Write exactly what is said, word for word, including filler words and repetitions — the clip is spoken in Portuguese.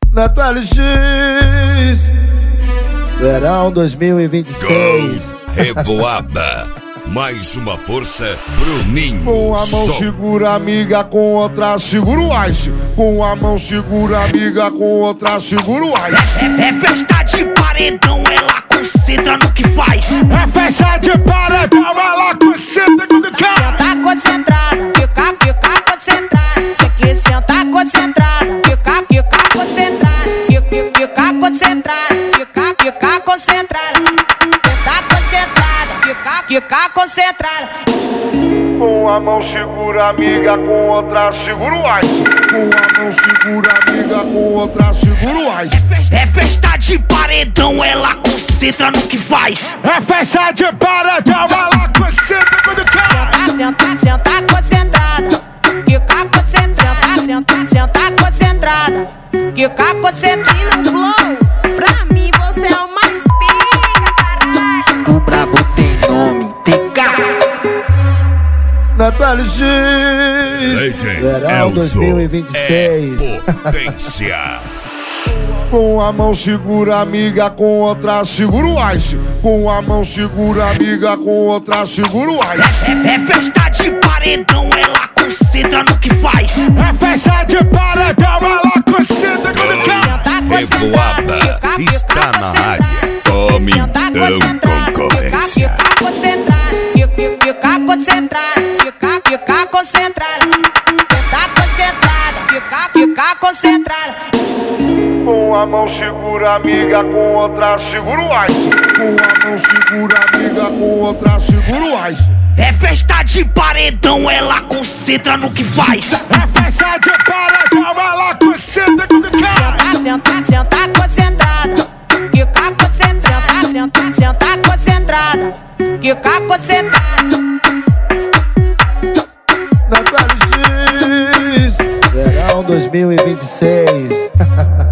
Neto L X, verão dois mil e vinte e seis. Revoada, mais uma força, Bruninho. Com a mão Som. segura amiga, com outra segura o ice. Com a mão segura amiga, com outra segura o ice. É, é festa de paredão, ela concentra no que faz. É festa de paredão, ela concentra no que faz. Senta concentrada, fica, fica concentrada. Se aqui senta concentrada, fica, fica concentrada. Fica, fica concentrada, fica, fica concentrada. Senta concentrada, fica, fica concentrada. Com a mão segura amiga, com outra segura o ice. Com a mão segura amiga, com outra segura o ice. É festa de paredão, ela concentra no que faz. É festa de paredão, ela concentra no que faz. Senta, senta concentrada, fica concentrada. Senta, senta concentrada, fica concentrada. Flow, pra mim você é o mais pica. O brabo tem nome, tem cara. Neto L X, Legend verão dois mil e vinte e seis. É potência. Com a mão segura amiga, com outra segura o ice. Com a mão segura amiga, com outra segura o ice. É, é festa de paredão, ela concentra no que faz. É festa de paredão, ela concentra no que faz. Revoada está na área. Tome então concorrência. Fica concentrada, fica, fica concentrada, fica, fica concentrada. Fica concentrada, fica, fica concentrada. Com a mão segura amiga, com outra segura o ice. Com a mão segura amiga, com outra segura o ice. É festa de paredão, ela concentra no que faz. É festa de paredão, ela concentra no que faz. Senta, senta concentrada, fica concentrada. Senta, senta concentrada, fica concentrada. Neto L X, verão dois mil e vinte e seis.